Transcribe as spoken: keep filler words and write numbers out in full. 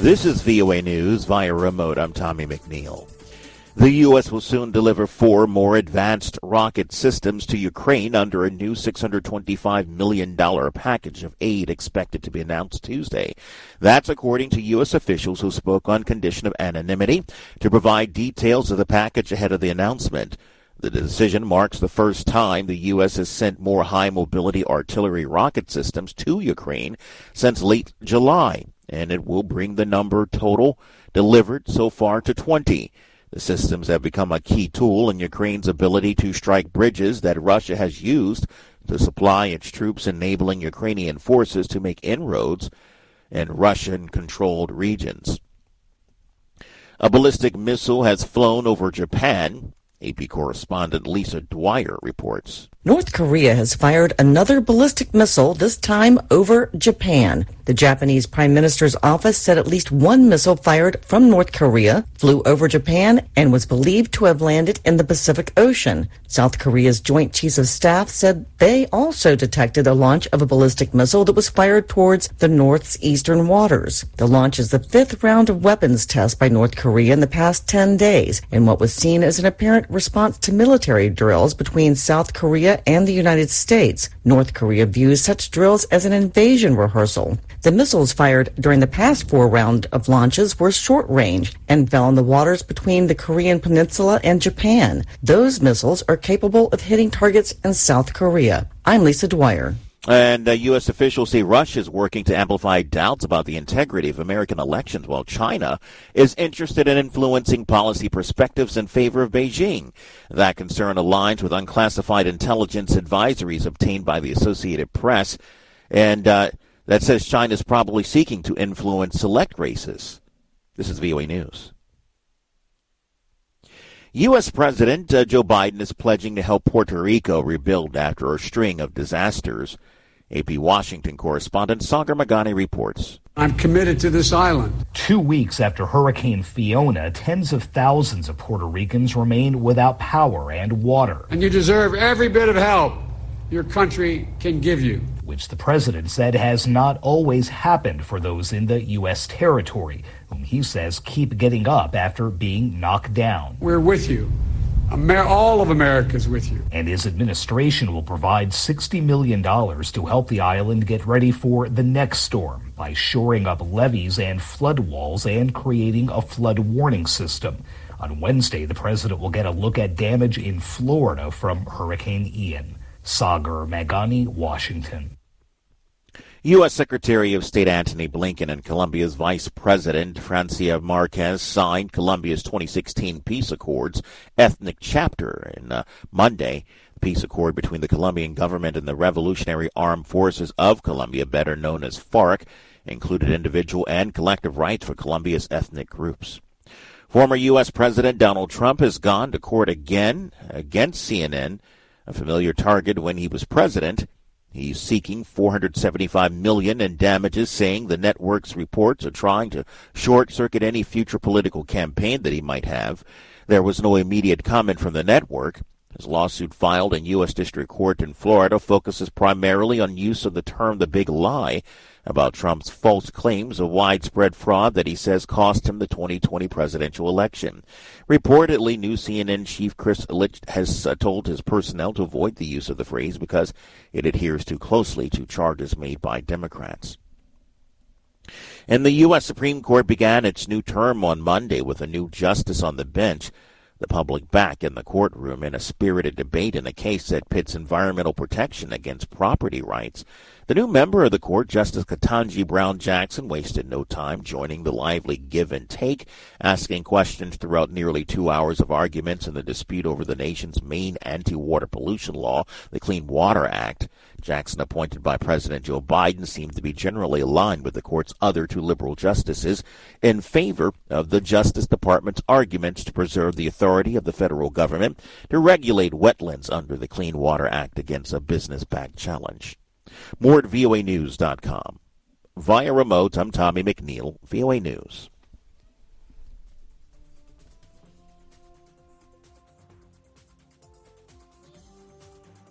This is V O A News via remote. I'm Tommy McNeil. The U S will soon deliver four more advanced rocket systems to Ukraine under a new six hundred twenty-five million dollars package of aid expected to be announced Tuesday. That's according to U S officials who spoke on condition of anonymity to provide details of the package ahead of the announcement. The decision marks the first time the U S has sent more high-mobility artillery rocket systems to Ukraine since late July, and it will bring the number total delivered so far to twenty. The systems have become a key tool in Ukraine's ability to strike bridges that Russia has used to supply its troops, enabling Ukrainian forces to make inroads in Russian-controlled regions. A ballistic missile has flown over Japan. A P correspondent Lisa Dwyer reports. North Korea has fired another ballistic missile, this time over Japan. The Japanese Prime Minister's office said at least one missile fired from North Korea flew over Japan and was believed to have landed in the Pacific Ocean. South Korea's Joint Chiefs of Staff said they also detected a launch of a ballistic missile that was fired towards the North's eastern waters. The launch is the fifth round of weapons tests by North Korea in the past ten days in what was seen as an apparent response to military drills between South Korea and the United States. North Korea views such drills as an invasion rehearsal. The missiles fired during the past four rounds of launches were short range and fell in the waters between the Korean peninsula and Japan. Those missiles are capable of hitting targets in South Korea. I'm Lisa Dwyer. And uh, U S officials say Russia is working to amplify doubts about the integrity of American elections, while China is interested in influencing policy perspectives in favor of Beijing. That concern aligns with unclassified intelligence advisories obtained by the Associated Press, and uh, that says China is probably seeking to influence select races. This is V O A News. U S. President uh, Joe Biden is pledging to help Puerto Rico rebuild after a string of disasters. A P Washington correspondent Sagar Magani reports. I'm committed to this island. Two weeks after Hurricane Fiona, tens of thousands of Puerto Ricans remain without power and water. And you deserve every bit of help your country can give you. Which the president said has not always happened for those in the U S territory, whom he says keep getting up after being knocked down. We're with you. Amer- all of America's with you. And his administration will provide sixty million dollars to help the island get ready for the next storm by shoring up levees and flood walls and creating a flood warning system. On Wednesday, the president will get a look at damage in Florida from Hurricane Ian. Sagar Magani, Washington. U S. Secretary of State Antony Blinken and Colombia's Vice President Francia Marquez signed Colombia's twenty sixteen peace accords ethnic chapter in uh, Monday. The peace accord between the Colombian government and the Revolutionary Armed Forces of Colombia, better known as FARC, included individual and collective rights for Colombia's ethnic groups. Former U S. President Donald Trump has gone to court again against C N N, a familiar target when he was president. He's seeking four hundred seventy-five million dollars in damages, saying the network's reports are trying to short-circuit any future political campaign that he might have. There was no immediate comment from the network. His lawsuit filed in U S. District Court in Florida focuses primarily on use of the term the big lie about Trump's false claims of widespread fraud that he says cost him the twenty twenty presidential election. Reportedly, new C N N chief Chris Licht has uh, told his personnel to avoid the use of the phrase because it adheres too closely to charges made by Democrats. And the U S. Supreme Court began its new term on Monday with a new justice on the bench. The public back in the courtroom in a spirited debate in a case that pits environmental protection against property rights. The new member of the court, Justice Ketanji Brown Jackson, wasted no time joining the lively give and take, asking questions throughout nearly two hours of arguments in the dispute over the nation's main anti-water pollution law, the Clean Water Act. Jackson, appointed by President Joe Biden, seemed to be generally aligned with the court's other two liberal justices in favor of the Justice Department's arguments to preserve the authority of the federal government to regulate wetlands under the Clean Water Act against a business-backed challenge. More at V O A News dot com. Via remote, I'm Tommy McNeil, V O A News.